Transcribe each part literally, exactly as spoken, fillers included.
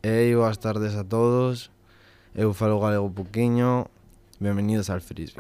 Hey, boas tardes a todos. Eu falo galego poquiño. Bienvenidos al Frisbee.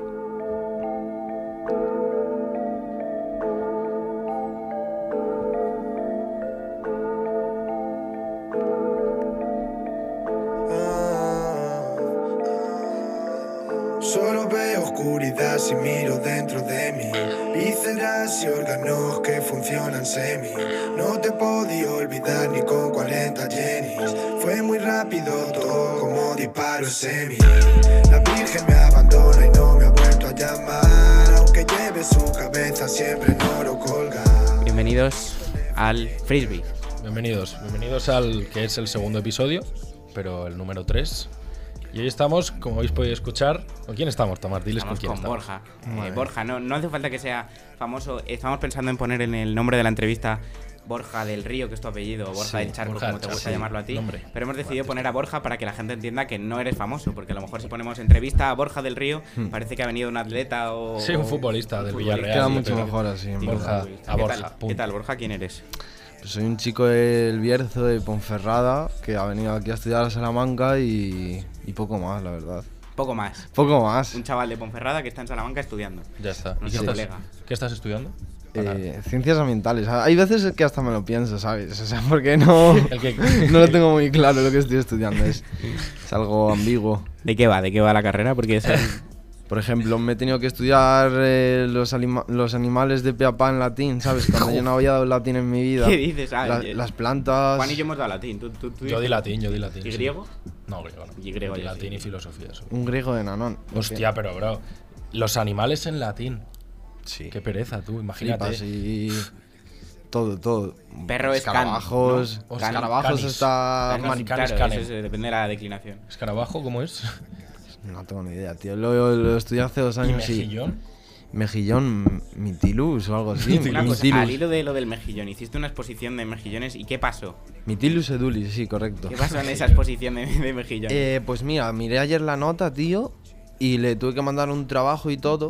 Solo veo oscuridad si miro dentro de mí. Vísceras y órganos que funcionan semi. No te podía olvidar ni con cuarenta Jennys. Fue muy rápido todo como disparo semi. La Virgen me abandona y no me ha vuelto a llamar. Aunque lleve su cabeza siempre en oro colga. Bienvenidos al Frisbee. Bienvenidos, bienvenidos al que es el segundo episodio, pero el número tres. Y hoy estamos, como habéis podido escuchar, ¿con quién estamos, Tomás? Diles Estamos con quién con estamos. Borja. Eh, Borja, no, no hace falta que sea famoso. Estamos pensando en poner en el nombre de la entrevista Borja del Río, que es tu apellido, o Borja Sí, del Charco, Borja como del te gusta Charco, llamarlo a ti. nombre. Pero hemos decidido poner a Borja para que la gente entienda que no eres famoso, porque a lo mejor si ponemos entrevista a Borja del Río, Hmm. parece que ha venido un atleta o... Sí, un futbolista un del futbolista. Villarreal. Queda sí, mucho pero- mejor así. en Sí, verdad. Borja, un futbolista. a ¿Qué Borja, tal? punto. ¿Qué tal, Borja? ¿Quién eres? Pues soy un chico del Bierzo, de Ponferrada, que ha venido aquí a estudiar a Salamanca y, y poco más, la verdad. Poco más. Poco más. Un chaval de Ponferrada que está en Salamanca estudiando. Ya está. ¿Y Nuestro qué, colega. estás, qué estás estudiando? Eh, ciencias ambientales. Hay veces que hasta me lo pienso, ¿sabes? O sea, porque no, El que- no lo tengo muy claro lo que estoy estudiando. Es, es algo ambiguo. ¿De qué va? ¿De qué va la carrera? Porque es... Por ejemplo, me he tenido que estudiar eh, los, alima- los animales de pe a pa en latín, ¿sabes? Cuando yo no había dado latín en mi vida. ¿Qué dices? Ah, La- eh, las plantas. Juan y yo hemos dado latín. ¿Tú, tú, tú Yo di dices- latín, yo di latín. ¿Y sí. griego? No, griego no. Y griego Di yo latín sí. y filosofía. Eso. Un griego de nanón. Hostia, pero bro, los animales en latín. Sí. Qué pereza, tú, imagínate. Flipas y todo, todo. Perro es can, Escarabajos. ¿no? O Escarabajos canis. está... Canis, mani- claro, canis canem. eso es- depende de la declinación. ¿Escarabajo cómo es? No tengo ni idea, tío. Lo, lo estudié hace dos ¿Y años y... mejillón? Mejillón, Mitilus o algo así. Una cosa, Mitilus. al hilo de lo del mejillón, hiciste una exposición de mejillones y ¿qué pasó? Mitilus edulis, sí, correcto. ¿Qué pasó en esa exposición de, de mejillones? Eh, pues mira, miré ayer la nota, tío, y le tuve que mandar un trabajo y todo.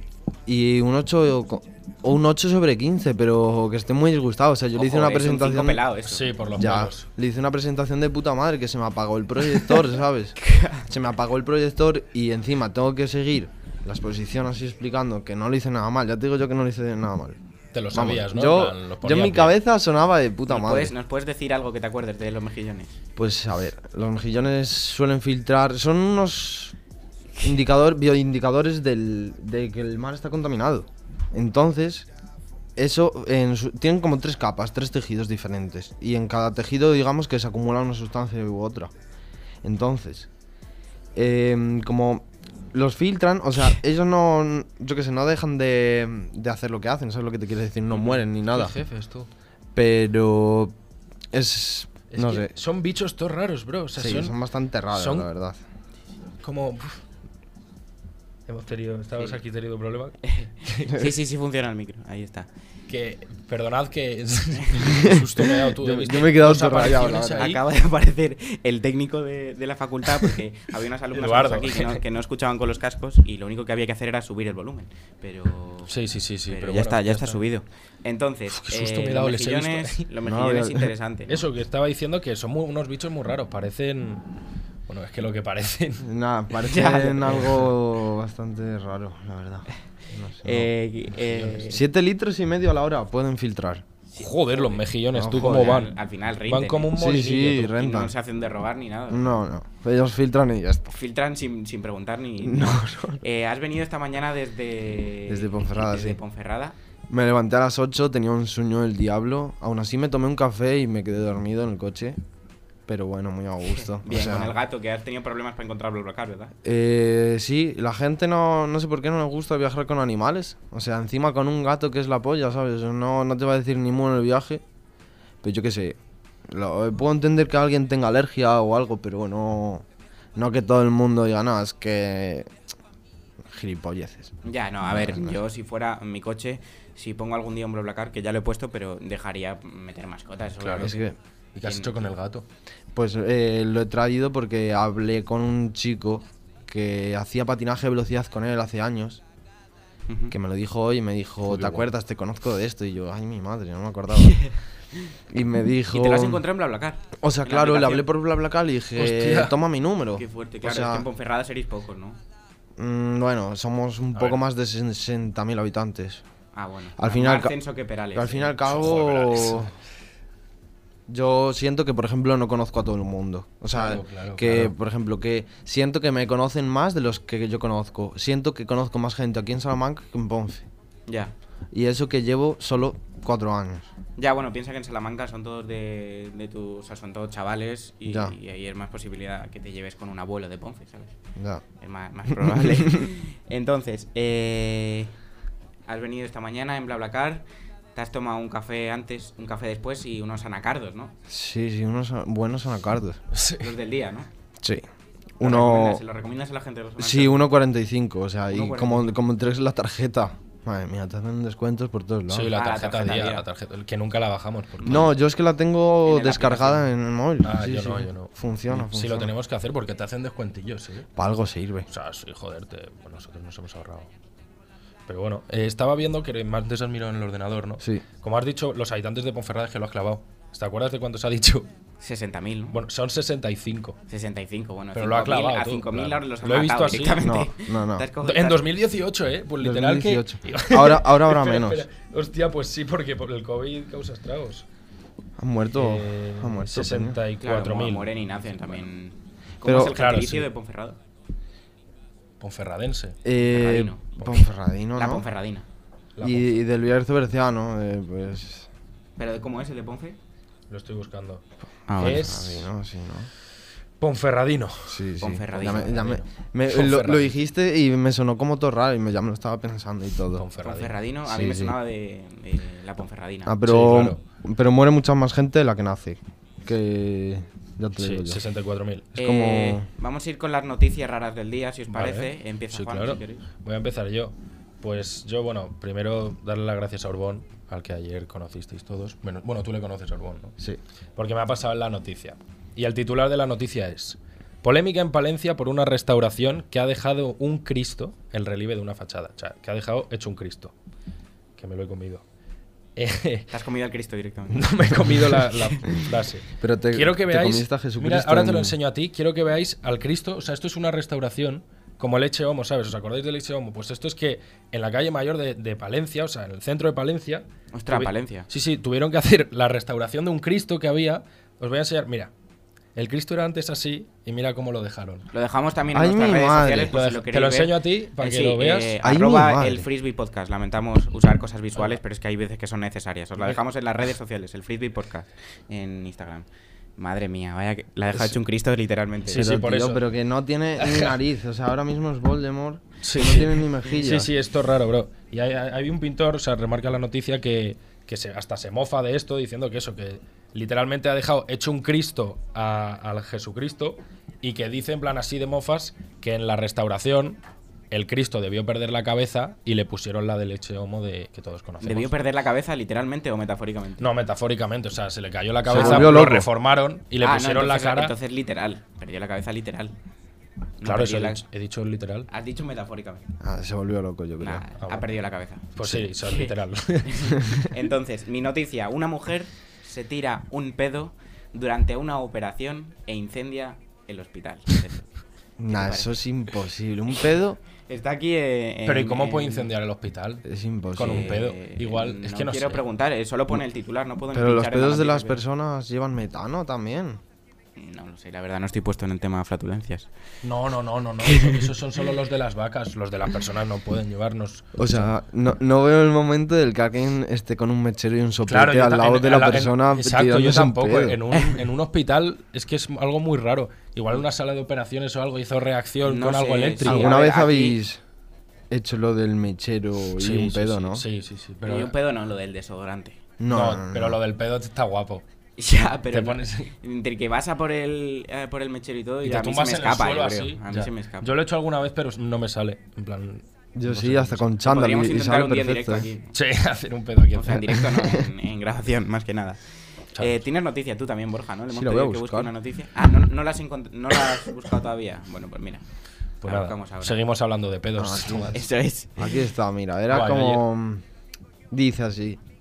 Y un ocho o un ocho sobre quince, pero que esté muy disgustado. O sea, yo le hice Ojo, una es un cinco presentación. pelado eso. Sí, por los Ya, pelos. le hice una presentación de puta madre que se me apagó el proyector, ¿sabes? Se me apagó el proyector y encima tengo que seguir la exposición así explicando que no le hice nada mal. Ya te digo yo que no le hice nada mal. Te lo Vamos, sabías, ¿no? Yo, En plan, los yo ponía en mi a pie. cabeza sonaba de puta ¿Nos madre. puedes, ¿Nos puedes decir algo que te acuerdes de los mejillones? Pues a ver, los mejillones suelen filtrar. Son unos indicador, bioindicadores del, de que el mar está contaminado. Entonces, eso en su- tienen como tres capas, tres tejidos diferentes. Y en cada tejido, digamos que se acumula una sustancia u otra. Entonces, em, como los filtran, o sea, ellos no, yo qué sé, no dejan de, de hacer lo que hacen, ¿sabes lo que te quiero decir? No mueren ni nada. Qué jefes, tú. Pero es, Es no que sé. Son bichos todos raros, bro. O sea, Sí, son, son bastante raros, son- la verdad. como... uf. Hemos tenido... Estamos Sí. aquí teniendo problemas. Sí, sí, sí funciona el micro. Ahí está. Que... Perdonad que... Qué susto me he dado tú. Yo- he visto yo me he quedado dos todo rayado, apariciones la verdad. ahí. Acaba de aparecer el técnico de, de la facultad porque había unas alumnas Eduardo. aquí que no, que no escuchaban con los cascos y lo único que había que hacer era subir el volumen. Pero, Sí, sí, sí, sí. pero Pero, ya bueno, está, ya está subido. Entonces, Uf, qué susto eh, me he dado, los les he visto mejillones, ahí. los No, mejillones ya- interesantes. ¿no? Eso, que estaba diciendo que son muy- unos bichos muy raros. Parecen... Bueno, es que lo que parecen... Nada, parecen Ya. algo bastante raro, la verdad. No sé, no. Eh, eh, Siete litros y medio a la hora pueden filtrar. Joder, los mejillones, No, tú joder, cómo al, van. al final rinden. Van como un Sí, molinillo. sí, tú. y rentan. no se hacen de robar ni nada. No, no. Ellos filtran y ya está. Filtran sin, sin preguntar ni... No, Eh, has venido esta mañana desde... Desde Ponferrada, desde sí. Ponferrada. Me levanté a las ocho, tenía un sueño del diablo. Aún así me tomé un café y me quedé dormido en el coche. Pero bueno, muy a gusto. Bien, O sea, con el gato, que has tenido problemas para encontrar BlaBlaCar, ¿verdad? Eh, sí, la gente no, no sé por qué no le gusta viajar con animales. O sea, encima con un gato que es la polla, ¿sabes? No, no te va a decir ni mu en el viaje. Pero yo qué sé. Lo, puedo entender que alguien tenga alergia o algo, pero bueno, no que todo el mundo diga, no, es que... Gilipolleces. Ya, no, a ver, No, no. yo si fuera en mi coche, si pongo algún día un BlaBlaCar, que ya lo he puesto, pero dejaría meter mascotas. Claro. Es que, ¿Y qué has hecho con el gato? pues eh, lo he traído porque hablé con un chico que hacía patinaje de velocidad con él hace años. Ujú. Que me lo dijo hoy y me dijo, Joder, ¿te guau. acuerdas? Te conozco de esto. Y yo, ay, mi madre, no me acordaba. Y me dijo... Y te lo has encontrado en BlaBlaCar. O sea, en la claro, le hablé aplicación. por BlaBlaCar y le dije, Hostia. toma mi número. Qué fuerte, O claro, sea, es que en Ponferrada seréis pocos, ¿no? mm, bueno, somos un A poco ver. más de sesenta mil habitantes. Ah, bueno. Al final Más ca- censo que Perales. Al fin y ¿eh? al Joder, Perales. cabo, yo siento que, por ejemplo, no conozco a todo el mundo. O sea, Claro, claro, que, claro. por ejemplo, que siento que me conocen más de los que yo conozco. Siento que conozco más gente aquí en Salamanca que en Ponce. Ya. Y eso que llevo solo cuatro años. Ya, bueno, piensa que en Salamanca son todos de, de tu, o sea, son todos chavales y, Ya. y ahí es más posibilidad que te lleves con un abuelo de Ponce, ¿sabes? Ya. Es más, más probable. Entonces, eh, has venido esta mañana en BlaBlaCar, te has tomado un café antes, un café después y unos anacardos, ¿no? Sí, sí, unos buenos anacardos. Sí. Los del día, ¿no? Sí. ¿Lo Uno... recomiendas? ¿Se lo recomiendas a la gente de los Sí, anacardos? uno cuarenta y cinco, o sea, y uno cuarenta y como, cinco. como tres la tarjeta. Madre mía, te hacen descuentos por todos lados. Sí, la Ah, la tarjeta, tarjeta día, día. la tarjeta, que nunca la bajamos. Porque... No, yo es que la tengo En la descargada aplicación. en el móvil. Ah, Sí, yo sí, no, sí. yo no. Funciona, Sí, funciona. lo tenemos que hacer porque te hacen descuentillos, sí. Para algo sirve. O sea, sí, joder, te- pues nosotros nos hemos ahorrado. Pero bueno, eh, estaba viendo que antes has mirado en el ordenador, ¿no? Sí. Como has dicho, los habitantes de Ponferrada es que lo has clavado. ¿Te acuerdas de cuántos ha dicho? sesenta mil, ¿no? Bueno, son sesenta y cinco. sesenta y cinco, bueno. Pero lo ha cinco mil, clavado A tú, cinco mil claro. los has Lo he visto matado así. directamente. No, no, no. Te has cogido- En te has- dos mil dieciocho, ¿eh? Pues literal dos mil dieciocho. que... Ahora, ahora habrá Espera, menos. espera. Hostia, pues sí, porque por el COVID causa estragos. Han muerto. Eh, han muerto. peña. sesenta y Claro, cuatro mu- mil. mueren y nacen también. ¿Cómo Pero- es el claro, gentilicio sí. de Ponferrada? Ponferradense. Eh, Ponferradino. Ponferradino, La ¿no? Ponferradina. La Y, y del Bierzo Berciano, eh, pues. ¿Pero de cómo es el de Ponfe? Lo estoy buscando. Ah, Es- Ponferradino, sí, ¿no? Ponferradino. Sí, sí. Ponferradino. Ya me- ya me- me- lo, Ponferradino. lo dijiste y me sonó como todo raro y me, ya me lo estaba pensando y todo. Ponferradino. Ponferradino, a Sí, mí me sí. sonaba de, de la Ponferradina. Ah, pero, Sí, pero muere mucha más gente de la que nace. Que. Ya te digo Sí, yo. sesenta y cuatro mil. es Eh, como- Vamos a ir con las noticias raras del día, si os Vale. parece. Empieza Sí, Juan, claro. si queréis. Voy a empezar yo. Pues yo, bueno, primero darle las gracias a Orbón, al que ayer conocisteis todos. Bueno, bueno, tú le conoces a Orbón, ¿no? Sí. Porque me ha pasado en la noticia. Y el titular de la noticia es: polémica en Palencia por una restauración que ha dejado un Cristo, el relieve de una fachada. O sea, que ha dejado hecho un Cristo. Que me lo he comido. Eh, Te has comido al Cristo directamente. no me he comido la, la frase. Pero te, Quiero que te veáis. comiste a Jesucristo Mira, ahora te en- lo enseño a ti. Quiero que veáis al Cristo. O sea, esto es una restauración como el Eche Homo, ¿sabes? ¿Os acordáis del Eche Homo? Pues esto es que en la calle mayor de, de Palencia, o sea, en el centro de Palencia. Ostras, tuvi- Palencia. Sí, sí, tuvieron que hacer la restauración de un Cristo que había. Os voy a enseñar. Mira, el Cristo era antes así y mira cómo lo dejaron. Lo dejamos también en Ay, nuestras mi redes madre. sociales. por Lo si dej- lo te queréis lo ver. enseño a ti para Eh, que sí, lo veas. eh, Ay, mi arroba madre. el Frisbee Podcast. Lamentamos usar cosas visuales, pero es que hay veces que son necesarias. Os la dejamos en las redes sociales, el Frisbee Podcast, en Instagram. Madre mía, vaya que la ha dejado hecho un Cristo literalmente. Sí, Pero, sí, por tío, eso. pero que no tiene ni nariz. O sea, ahora mismo es Voldemort. Sí. No tiene ni mejilla. Sí, sí, esto es raro, bro. Y hay, hay- hay un pintor, o sea, remarca la noticia que, que se, hasta se mofa de esto diciendo que eso, que literalmente ha dejado hecho un Cristo a- al Jesucristo y que dice en plan así de mofas que en la restauración el Cristo debió perder la cabeza y le pusieron la del Eche Homo de que todos conocemos. ¿Debió perder la cabeza literalmente o metafóricamente? No, metafóricamente, o sea, se le cayó la cabeza, volvió lo loco. reformaron y le Ah, no, pusieron entonces, la cara. Entonces literal. Perdió la cabeza literal. No claro, eso perdió he, la- dicho, he dicho literal. Has dicho metafóricamente. Ah, se volvió loco, yo creo. Nah, Ah, ha bueno. perdido la cabeza. Pues sí, eso es literal. Entonces, mi noticia. Una mujer se tira un pedo durante una operación e incendia el hospital. Nah, parece? eso es imposible. Un pedo Está aquí eh, en- Pero ¿y cómo en- puede incendiar el hospital? es imposible. Con un pedo. Eh, Igual, es que no quiero sé. preguntar, eh, solo pone el titular, no puedo ni Pero los pinchar en la pedos de noticia, las pero- personas llevan metano también. No lo sé, la verdad no estoy puesto en el tema de flatulencias. No, no, no, no, no. Eso- Esos son solo los de las vacas. Los de las personas no pueden llevarnos. O sea, no, no veo el momento del que alguien esté con un mechero y un soplete Claro, yo al ta- lado en- de en la en- persona. exacto, yo tirándose un tampoco. pedo. En un, en un hospital es que es algo muy raro. Igual en una sala de operaciones o algo hizo reacción No con algo sé, eléctrico. sí, ¿Alguna a ver, vez aquí- habéis hecho lo del mechero y Sí, un sí, pedo, sí, no? Sí, sí, sí. Pero Pero, un pedo no, lo del desodorante. No, no, no, no, pero no. lo del pedo está guapo. Ya, pero Te no- pones- entre que vas a por el, eh, por el mechero y todo, Y y te a mí se tumbas me en el escapa, suelo yo creo. así. A mí ya. se me escapa. Yo lo he hecho alguna vez, pero no me sale. En plan. Yo no sí, sé, hasta no sé. con chándal Podríamos y, y intentar sale un día en perfecto. directo ¿eh? aquí. Sí, hacer un pedo aquí. O sea, en directo no, en, en grabación, más que nada. Chao. Eh, Tienes noticia tú también, Borja, ¿no? Le Sí, hemos la voy a pedido que busque buscar. una noticia. Ah, ¿no, no, la has encont- ¿no la has buscado todavía? Bueno, pues mira. Pues la nada, buscamos ahora. seguimos hablando de pedos. Ah, sí. Tomás. Eso es. Aquí está, mira, era Vaya, como... Dice así.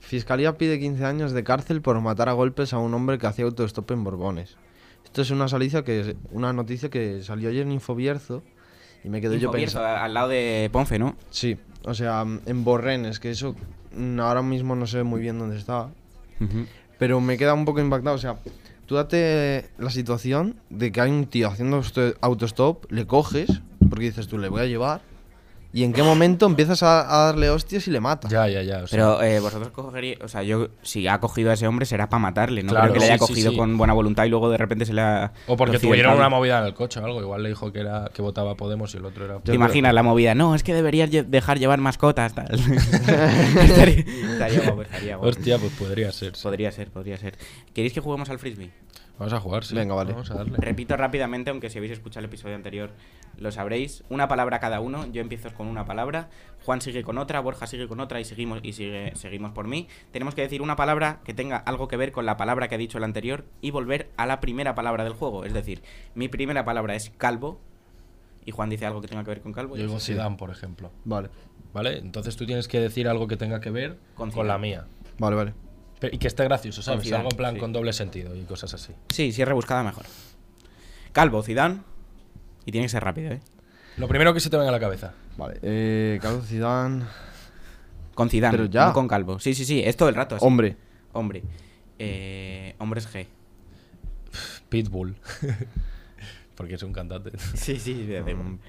Fiscalía pide quince años de cárcel por matar a golpes a un hombre que hacía autostop en Borbones. Esto es una, saliza que, una noticia que salió ayer en Infobierzo y me quedé yo Infobierzo, pensando. al lado de Ponce, ¿no? Sí, o sea, en Borrenes, que eso mm, ahora mismo no sé muy bien dónde está, Ujú. pero me queda un poco impactado. O sea, tú date la situación de que hay un tío haciendo auto- autostop, le coges, porque dices tú, le voy a llevar, y en qué momento empiezas a, a darle hostias y le matas. Ya, ya, ya. O sea, Pero eh, vosotros cogeríais, o sea, yo si ha cogido a ese hombre será para matarle, no Claro, creo que le haya sí, sí, cogido sí. con buena voluntad y luego de repente se le ha o porque torcido el tuvieron cable. una movida en el coche o algo. Igual le dijo que era que votaba Podemos y el otro era. ¿Te imaginas la movida? No, es que deberías lle- dejar llevar mascotas, tal. estaría, estaría guapo, estaría guapo. Hostia, pues podría ser. sí. Podría ser, podría ser. ¿Queréis que juguemos al frisbee? Vamos a jugar, sí. Venga, vale. Vamos a darle. Repito rápidamente, aunque si habéis escuchado el episodio anterior lo sabréis. Una palabra cada uno. Yo empiezo con una palabra. Juan sigue con otra, Borja sigue con otra y seguimos y sigue, seguimos por mí. Tenemos que decir una palabra que tenga algo que ver con la palabra que ha dicho el anterior y volver a la primera palabra del juego. Es decir, mi primera palabra es calvo y Juan dice algo que tenga que ver con calvo. Yo y digo así. Zidane, por ejemplo. Vale, ¿Vale? Entonces tú tienes que decir algo que tenga que ver Con con, la Zidane. mía. vale, vale. Pero- y que esté gracioso, ¿sabes? Zidane, Algo en plan sí. con doble sentido y cosas así. Sí, si es rebuscada mejor. Calvo, Zidane. Y tiene que ser rápido, ¿eh? Lo primero que se te venga a la cabeza. Vale, eh, Carlos Zidane, Con Zidane, Pero ya. no con calvo. Sí, sí, sí, es todo el rato así. hombre. Hombre. Eh, hombres G. Pitbull. Porque es un cantante. Sí, sí, de, de- Mm.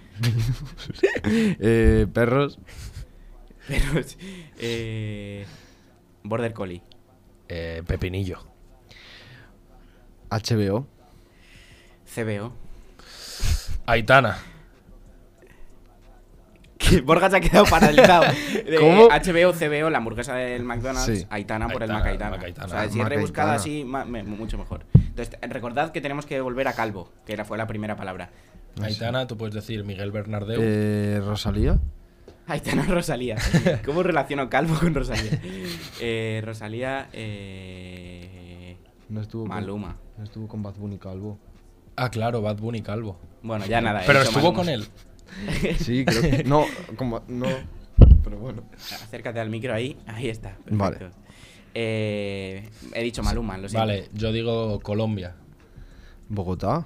eh, perros, Pero, eh, Border Collie. Eh, Pepinillo. H B O, C B O. Aitana. Que Borja se ha quedado paralizado. De ¿Cómo? H B O, C B O, la hamburguesa del McDonald's, Sí. Aitana por el Aitana, Macaitana. Macaitana. O sea, si es Macaitana. rebuscada así, ma- me- mucho mejor. Entonces, recordad que tenemos que volver a calvo, que era, fue la primera palabra. Aitana, tú puedes decir Miguel Bernardeu. eh, Rosalía, Aitana Rosalía. ¿Cómo relaciono calvo con Rosalía? Eh, Rosalía, eh... no estuvo Maluma. Con, no estuvo con Bad Bunny calvo. Ah, claro, Bad Bunny calvo. Bueno, ya nada. he Pero dicho estuvo Maluma. con él. Sí, creo que no, como no, pero bueno. Acércate al micro ahí, ahí está. Perfecto. Vale. Eh, he dicho Maluma, lo siento. Vale, yo digo Colombia. Bogotá,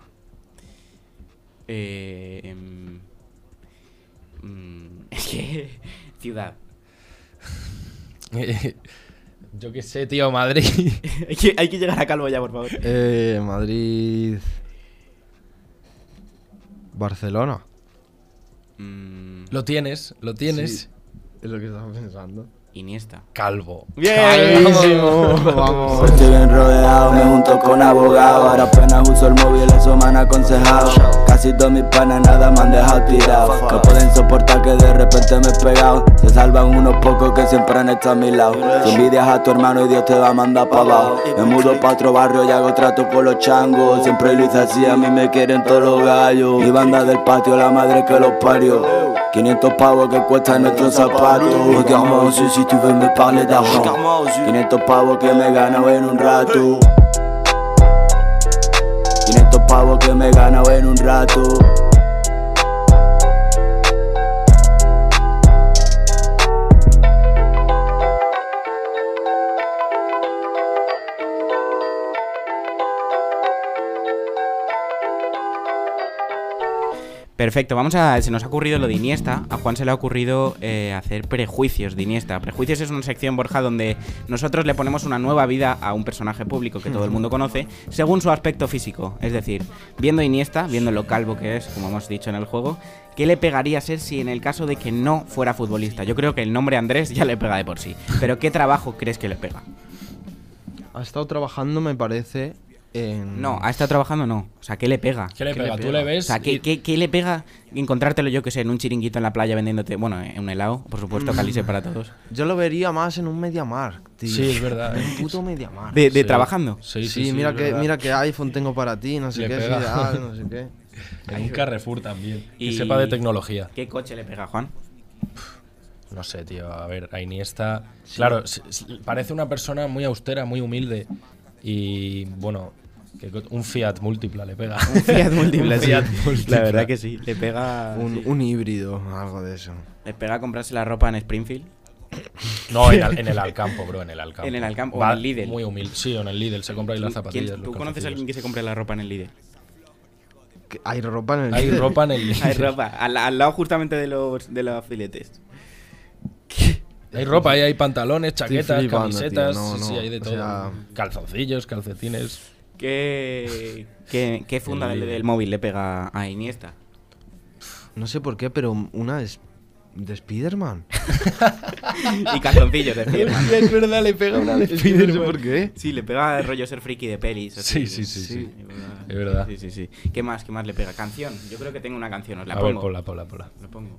Eh, em, mm, es que. Ciudad. Yo qué sé, tío, Madrid. hay, que, hay que llegar a calvo ya, por favor. eh, Madrid, Barcelona. Mm, Lo tienes, lo tienes. Sí, es lo que estaba pensando. Iniesta. Calvo. ¡Bien! Vamos. Estoy bien rodeado, me junto con abogados. Ahora apenas uso el móvil, eso me han aconsejado. Casi todos mis panas nada me han dejado tirado. No pueden soportar que de repente me he pegado. Se salvan unos pocos que siempre han estado a mi lado. Si envidias a tu hermano y Dios te va a mandar pa' abajo. Me mudo pa' otro barrio y hago trato con los changos. Siempre lo hice así, a mí me quieren todos los gallos. Mi banda del patio, la madre que los parió. quinientos pavos que cuestan nuestros zapatos. Regarde-moi aussi si tu veux me parler d'argent. quinientos pavos que me gano en un rato. quinientos pavos que me gano en un rato. Perfecto, vamos a. Se nos ha ocurrido lo de Iniesta. A Juan se le ha ocurrido eh, hacer prejuicios de Iniesta. Prejuicios es una sección, Borja, donde nosotros le ponemos una nueva vida a un personaje público que todo el mundo conoce, según su aspecto físico. Es decir, viendo a Iniesta, viendo lo calvo que es, como hemos dicho en el juego, ¿qué le pegaría ser si en el caso de que no fuera futbolista? Yo creo que el nombre Andrés ya le pega de por sí. Pero ¿qué trabajo crees que le pega? Ha estado trabajando, me parece, en... No, ¿ha estado trabajando? No. O sea, ¿qué le pega? ¿Qué le ¿Qué pega? le Tú pega? le O ves. sea, ¿qué, y- qué, qué le pega encontrártelo, yo que sé, en un chiringuito en la playa vendiéndote, bueno, en un helado, por supuesto, calice para todos? Yo lo vería más en un MediaMarkt, tío. Sí, es verdad, En eh. un puto MediaMarkt. ¿De, de Sí. trabajando? Sí, Sí, sí, sí, mira, es que, verdad. mira que iPhone tengo para ti, no sé Le qué, pega. es ideal, no sé qué. En un Carrefour también. Y- Que sepa de tecnología. ¿Qué coche le pega, Juan? No sé, tío. A ver, a Iniesta. Claro, s- s- parece una persona muy austera, muy humilde. Y bueno, que co- un Fiat múltipla le pega. Un Fiat múltiple, Un sí. Fiat múltipla. La verdad que sí. Le pega. Un, sí. un híbrido, algo de eso. Le pega comprarse la ropa en Springfield. No, en, al- en el Alcampo, bro, en el Alcampo. En el Alcampo, o Va en el Lidl. Muy humilde. Sí, o en el Lidl, se compra ahí las zapatillas. ¿Quién- los ¿Tú conoces a alguien que se compre la ropa en el Lidl? Que Hay ropa en el Hay Lidl. ropa en el Lidl. Hay ropa, al, al lado justamente de los, de los filetes. Hay ropa, ahí hay pantalones, chaquetas, flipando, camisetas, tío, no, sí, sí, no, hay de o todo. sea- Calzoncillos, calcetines. ¿Qué, qué, qué funda El del, Lidl. del móvil le pega a Iniesta? No sé por qué, pero una es de Spiderman. Y calzoncillos de Spiderman. es verdad, le pega una de Es que no sé Spiderman. por qué. Sí, le pega el rollo ser friki de pelis. así. Sí, sí, sí, sí. Es verdad. Es verdad. Sí, sí, sí. ¿Qué más, qué más le pega? Canción. Yo creo que tengo una canción, os la A pongo. ver, ponla, ponla, ponla. La pongo.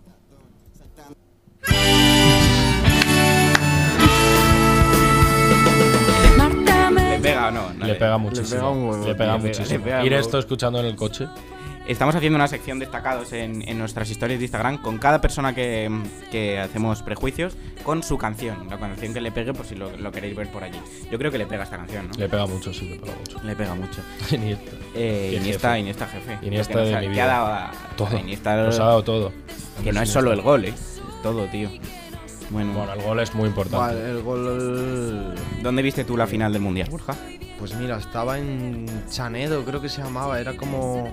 ¿Le pega o no? No Le pega muchísimo. pega un huevo, Le pega tío. muchísimo. Le pega un Ir huevo. esto escuchando en el coche. Estamos haciendo una sección destacados en, en nuestras historias de Instagram con cada persona que, que hacemos prejuicios con su canción, la canción que le pegue por si lo, lo queréis ver por allí. Yo creo que le pega esta canción, ¿no? Le pega mucho, sí, le pega mucho. Le pega mucho. Iniesta. Eh, Qué Iniesta, jefe. Iniesta jefe. Iniesta Porque nos de ha- mi que vida. ha dado a- Todo. a Iniesta, Nos ha dado todo. que no es solo el gol, ¿eh? Es todo, tío. Bueno, Bueno, el gol es muy importante. Vale, el gol. ¿dónde viste tú la final del Mundial, Borja? Pues mira, estaba en Chanedo, creo que se llamaba. Era como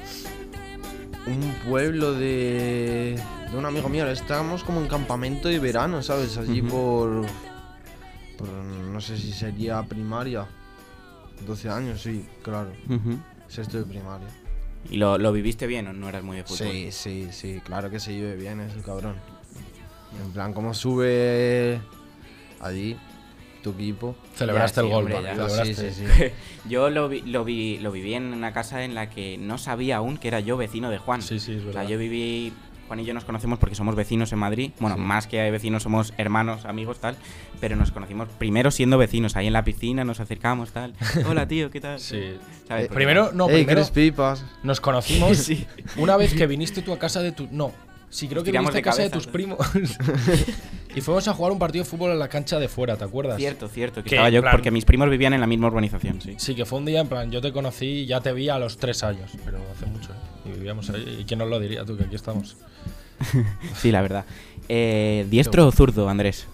un pueblo de, de un amigo mío. Estábamos como en campamento de verano, ¿sabes? Allí Ujú. por, por. No sé si sería primaria. doce años, sí, claro. Sexto de primaria. ¿Y lo, lo viviste bien o no eras muy de fútbol? Sí, sí, sí, claro que se lleve bien ese cabrón. En plan, como sube allí tu equipo. Celebraste Ya, el sí, gol, hombre, papi, ya. celebraste. Sí, sí, sí. Yo lo vi, lo, vi, lo viví en una casa en la que no sabía aún que era yo vecino de Juan. Sí, sí, es O verdad. sea, yo viví... Juan y yo nos conocemos porque somos vecinos en Madrid. Bueno, más que vecinos somos hermanos, amigos, tal. Pero nos conocimos primero siendo vecinos. Ahí en la piscina nos acercamos, tal. Hola, tío, ¿qué tal? Sí. ¿Sabes? Eh, Porque- Primero, no, Ey, primero ¿quieres pipas? nos conocimos Sí. una vez que viniste tú a casa de tu... No, sí, creo que Tiramos viniste a de casa de tus cabeza. primos. Y fuimos a jugar un partido de fútbol en la cancha de fuera, ¿te acuerdas? Cierto, cierto. Que Que, estaba en yo plan- porque mis primos vivían en la misma urbanización, sí. Sí, que fue un día, en plan, yo te conocí y ya te vi a los tres años, pero hace mucho, ¿eh? Y vivíamos ahí. ¿Y quién nos lo diría tú, que aquí estamos? Sí, la verdad. Eh, ¿Diestro o zurdo, Andrés?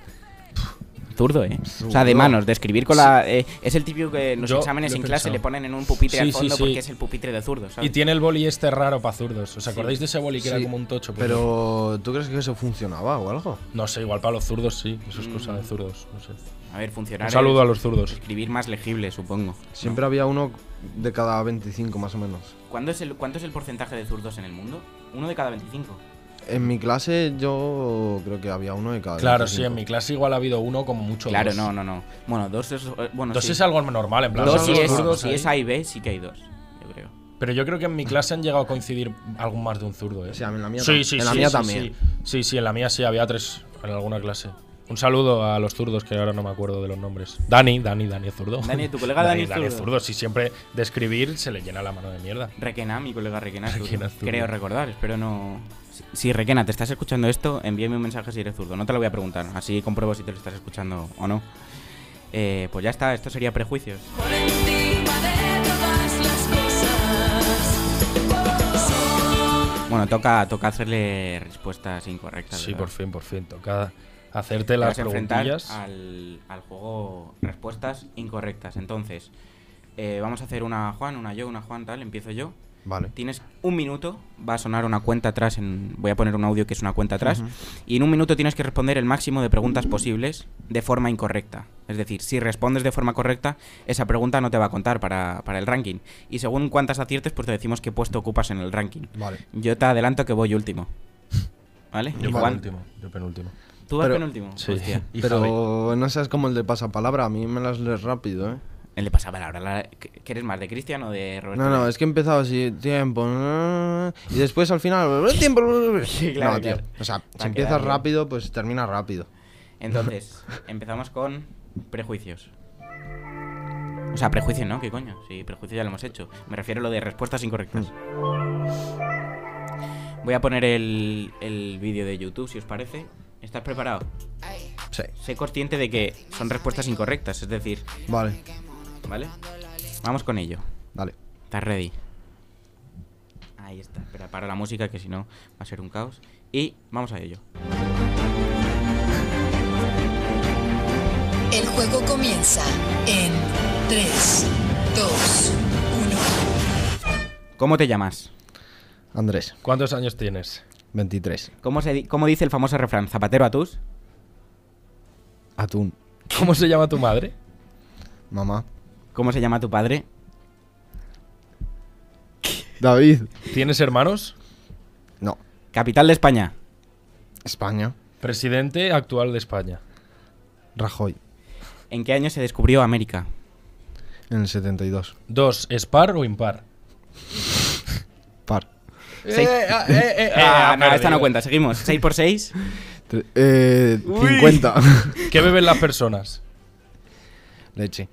Zurdo, ¿eh? O sea, de Zurdo. manos, de escribir con la... eh, es el típico que en los Yo exámenes lo he en clase pensado. le ponen en un pupitre Sí, al sí, fondo sí. porque es el pupitre de zurdo, Y ¿sabes? tiene el boli este raro para zurdos. ¿Os Sí. acordáis de ese boli que era Sí, como un tocho? Pues Pero, ¿tú crees que eso funcionaba o algo? no sé, igual para los zurdos sí. Eso es Mm. cosa de zurdos, no sé. A ver, funcionar Un saludo es a los zurdos. escribir más legible, supongo. Siempre había uno de cada veinticinco más o menos. ¿Cuándo es el, ¿Cuánto es el porcentaje de zurdos en el mundo? Uno de cada veinticinco. En mi clase yo creo que había uno de cada Claro, sí, veinticinco. en mi clase igual ha habido uno como mucho. Claro, dos. no, no, no. Bueno, dos es... eh, Bueno, Dos sí. es algo normal, en plan. Dos son si los es, zurdos si ahí. es A y B, sí que hay dos, yo creo. Pero yo creo que en mi clase han llegado a coincidir algo más de un zurdo, ¿eh? Sí, en la mía sí, tam- sí, en la sí, mía sí, también. Sí. sí, sí, en la mía sí había tres en alguna clase. Un saludo a los zurdos que ahora no me acuerdo de los nombres. Dani, Dani, Dani es zurdo. Dani, tu colega Dani es Dani es zurdo. zurdo. Sí, siempre de escribir se le llena la mano de mierda. Requena, mi colega Requena, es zurdo. Requena es zurdo. Creo recordar, espero no... Si, si, Requena, te estás escuchando esto, envíame un mensaje si eres zurdo. No te lo voy a preguntar, así compruebo si te lo estás escuchando o no. Eh, pues ya está, esto sería prejuicios. Por encima de todas las cosas. Bueno, toca, toca hacerle respuestas incorrectas. Sí, ¿verdad? por fin, por fin. Toca hacerte Te las vas a enfrentar preguntillas. al, al juego respuestas incorrectas. Entonces, eh, vamos a hacer una Juan, una yo, una Juan, tal. Empiezo yo. Vale. Tienes un minuto, va a sonar una cuenta atrás, en, voy a poner un audio que es una cuenta atrás, Ujú. y en un minuto tienes que responder el máximo de preguntas posibles de forma incorrecta. Es decir, si respondes de forma correcta, esa pregunta no te va a contar para, para el ranking. Y según cuántas aciertes, pues te decimos qué puesto ocupas en el ranking. Vale. Yo te adelanto que voy último. ¿Vale? Yo Y Juan, penúltimo. Yo penúltimo. ¿tú vas Pero- penúltimo? Sí. Hostia. Y Pero no seas como el de pasapalabra, a mí me las lees rápido, ¿eh? Él le pasaba la hora. ¿Qué eres más, de Cristian o de Roberto? No, no, es que he empezado así, tiempo, ah, y después al final, tiempo. Sí, claro, No, tío. claro. O sea, Va si a quedar empiezas bien. rápido, pues termina rápido. Entonces, empezamos con prejuicios. O sea, prejuicios, ¿no? ¿Qué coño? Sí, prejuicios ya lo hemos hecho. Me refiero a lo de respuestas incorrectas. Voy a poner el, el vídeo de YouTube, si os parece. ¿Estás preparado? Sí. Sé consciente de que son respuestas incorrectas, es decir, Vale, ¿vale? Vamos con ello. dale. ¿Estás ready? Ahí está. Espera, para la música, que si no va a ser un caos. Y vamos a ello. juego comienza en tres, dos, uno. ¿Cómo te llamas? Andrés, ¿Cuántos años tienes? veintitrés. ¿Cómo, se di- cómo dice el famoso refrán? ¿Zapatero a tus? Atún. ¿Cómo se llama tu madre? Mamá. ¿Cómo se llama tu padre? David. ¿Tienes hermanos? No. Capital de España. España. Presidente actual de España. Rajoy. ¿En qué año se descubrió América? En el setenta y dos. Dos, ¿es par o impar? Par. Seis- ah, eh, eh, Ah, ah, no, esta perdido. no cuenta. Seguimos. seis por seis. Tre- eh, Uy. cincuenta. ¿Qué beben las personas? Leche.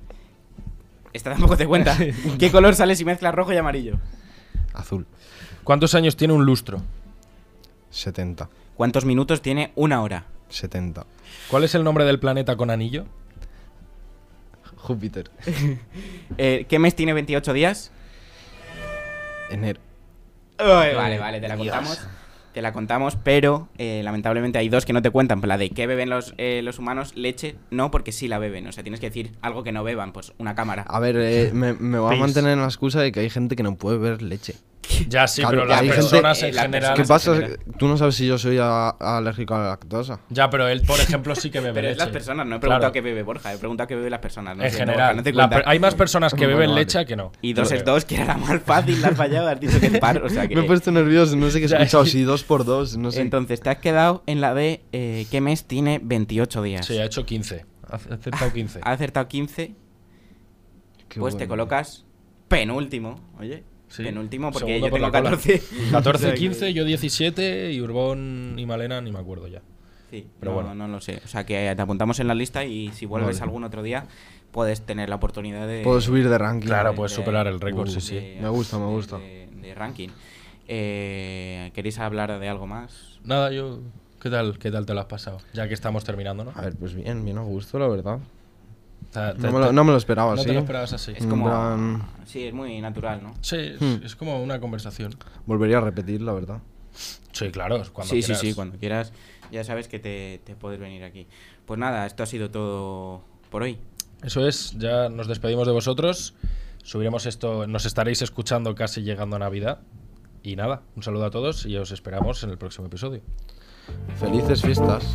Esta tampoco te cuenta. ¿Qué color sale si mezclas rojo y amarillo? Azul. ¿Cuántos años tiene un lustro? setenta. ¿Cuántos minutos tiene una hora? setenta. ¿Cuál es el nombre del planeta con anillo? Júpiter. Eh, ¿Qué mes tiene veintiocho días? Enero. Vale, vale, te la contamos. Te la contamos, pero eh, lamentablemente hay dos que no te cuentan. La de ¿qué beben los, eh, los humanos? Leche, no, porque sí la beben. O sea, tienes que decir algo que no beban, pues una cámara. A ver, eh, me, me voy a Pis. mantener en la excusa de que hay gente que no puede ver leche. Ya sí, Claro, pero las hay gente- personas eh, en las general. ¿Qué personas- pasa? en general. Tú no sabes si yo soy a- alérgico a la lactosa. Ya, pero él, por ejemplo, sí que bebe Pero es leche. las personas, no he preguntado Claro. qué bebe Borja, he preguntado qué beben las personas. No En sé, no, general. Borja, no te la cuenta. per- hay más personas que Bueno, beben vale. leche que no. Y dos Yo es creo. dos, que era la más fácil, la has fallado, has dicho que es par, o sea que... Me he puesto nervioso, no sé qué he Ya, escuchado. es que- Si dos por dos, no sé. Entonces, te has quedado en la de eh, ¿qué mes tiene veintiocho días? Sí, ha hecho quince. Ha acertado quince. Ha acertado quince, Qué pues te bueno. colocas penúltimo, oye. Sí. Penúltimo, porque Segundo yo por tengo la cola. catorce. catorce, O sea que- quince, yo diecisiete y Urbón y Malena ni me acuerdo ya. Sí, Pero no, bueno. no lo sé. O sea que te apuntamos en la lista y si vuelves Vale. algún otro día, puedes tener la oportunidad de... Puedo subir de ranking. Claro, de- puedes de- superar el récord, Uh, sí, sí. de- Me gusta, me de- gusta. De, de ranking. Eh, ¿Queréis hablar de algo más? Nada, yo. ¿Qué tal, ¿Qué tal te lo has pasado? Ya que estamos terminando, ¿no? A ver, pues bien, bien a gusto, la verdad. Ta- ta- No me lo, ta- no me lo esperaba, no sí. te lo esperabas así. Es En como... plan- Sí, es muy natural, ¿no? Sí, es, Hmm. es como una conversación. Volvería a repetir, la verdad. Sí, claro, cuando sí, quieras. sí, sí, cuando quieras. Ya sabes que te, te puedes venir aquí. Pues nada, esto ha sido todo por hoy. Eso es, ya nos despedimos de vosotros. Subiremos esto, nos estaréis escuchando casi llegando a Navidad. Y nada, un saludo a todos y os esperamos en el próximo episodio. Felices fiestas.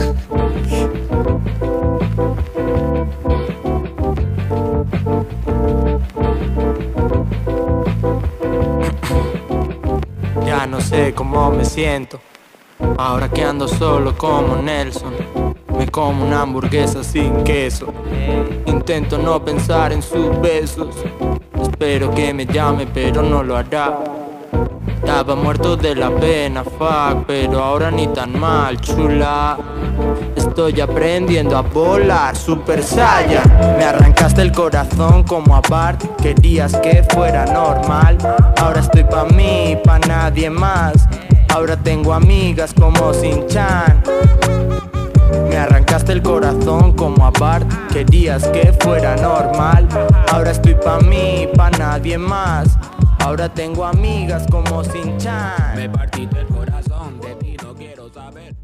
Ya no sé cómo me siento. Ahora que ando solo como Nelson. Me como una hamburguesa sin queso. Intento no pensar en sus besos. Espero que me llame, pero no lo hará. Estaba muerto de la pena, fuck, pero ahora ni tan mal, chula. Estoy aprendiendo a volar, Super Saiyan. Me arrancaste el corazón como a Bart. Querías que fuera normal. Ahora estoy pa' mí, pa' nadie más. Ahora tengo amigas como Sin-Chan. Me arrancaste el corazón como a Bart. Querías que fuera normal. Ahora estoy pa' mí, pa' nadie más. Ahora tengo amigas como Sin-Chan. Me partiste el corazón, de ti no quiero saber.